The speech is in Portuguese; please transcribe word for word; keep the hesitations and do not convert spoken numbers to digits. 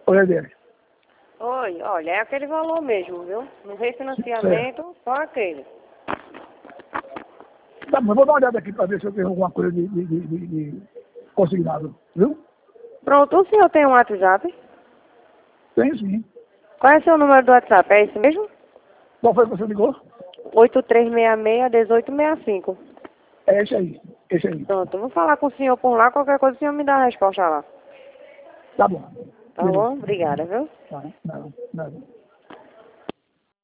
Oi, Adele. Oi, olha, é aquele valor mesmo, viu? No refinanciamento, só aquele. Tá bom, eu vou dar uma olhada aqui para ver se eu tenho alguma coisa de, de, de, de, de consignado, viu? Pronto, o senhor tem um WhatsApp? Tenho sim. Qual é o seu número do WhatsApp? É esse mesmo? Qual foi que você ligou? oito três seis seis, um oito seis cinco. É esse aí, esse aí. Pronto, eu vou falar com o senhor por lá, qualquer coisa o senhor me dá a resposta lá. Tá bom. Tá Beleza. bom? Obrigada, viu? Tá, nada, nada.